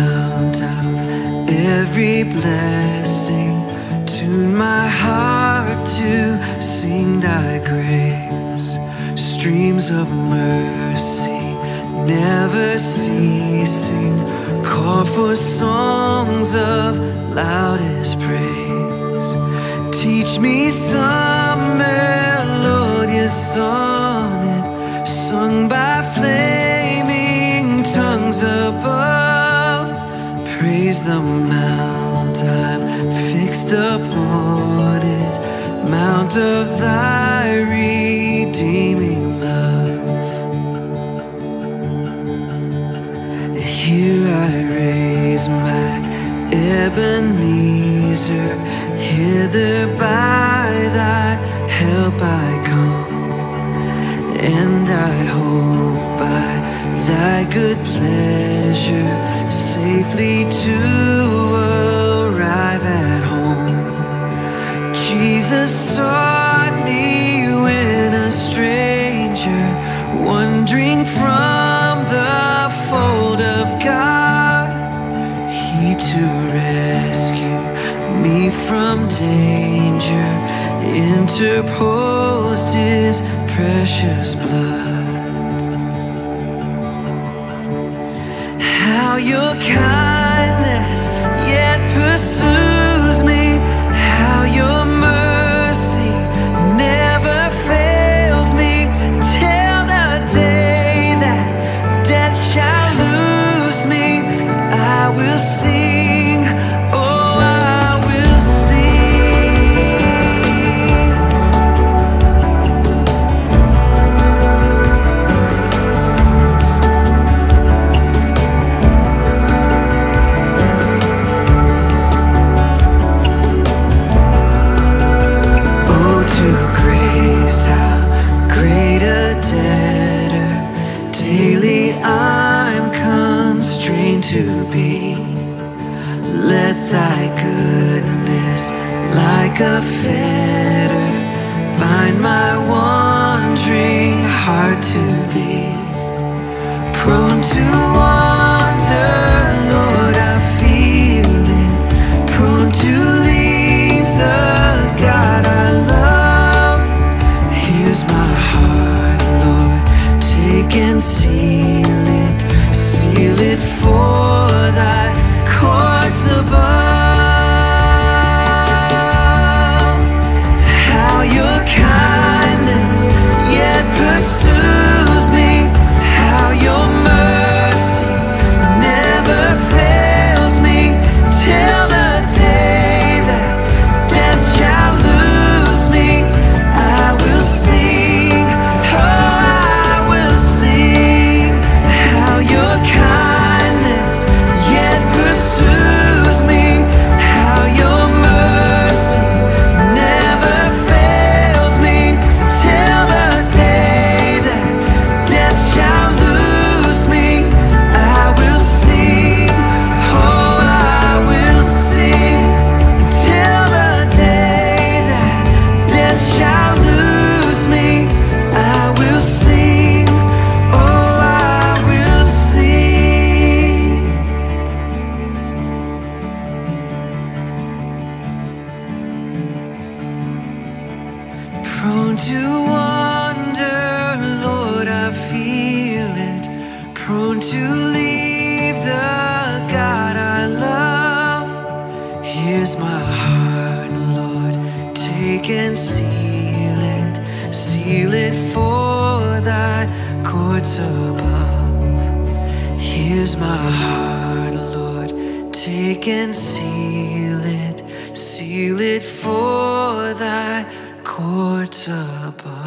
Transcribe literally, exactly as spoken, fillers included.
fount of every blessing. Tune my heart to sing thy grace. Streams of mercy never ceasing, call for songs of loudest praise. Teach me some melodious sonnet sung by flaming tongues above. Praise the mount I'm fixed upon it, mount of thy redeeming love. Here I raise my Ebenezer, hither by thy help I come, and I hope by thy good pleasure safely to arrive at home. Jesus sought me when a stranger, wandering from the fold of God. He to rescue me from danger interposed his precious blood. How your kindness yet pursues me, how your mercy never fails me, till the day that death shall lose me. I will sing, oh I will sing. Oh, to grace, how great a debtor daily I'm constrained to be. Let thy goodness like a fetter bind my wandering heart to thee. Prone to wander, Lord, I feel it, prone to leave the God I love. Here's my heart, Lord, take and seal it, seal it for thy courts above. How your kindness yet pursues me, how your mercy never fails me, till the day that death shall lose me. I will sing, oh I will sing, how your kindness yet pursues me, how your mercy never fails me, till the day that death shall lose me. I will sing, oh I will sing, till the day that death shall lose me. I will sing, oh I will sing. Prone to wander, Lord, I feel it, prone to leave the God I love. Here's my heart, Lord, take and seal it, seal it for thy courts above. Here's my heart, Lord, take and seal it, seal it for thy courts above.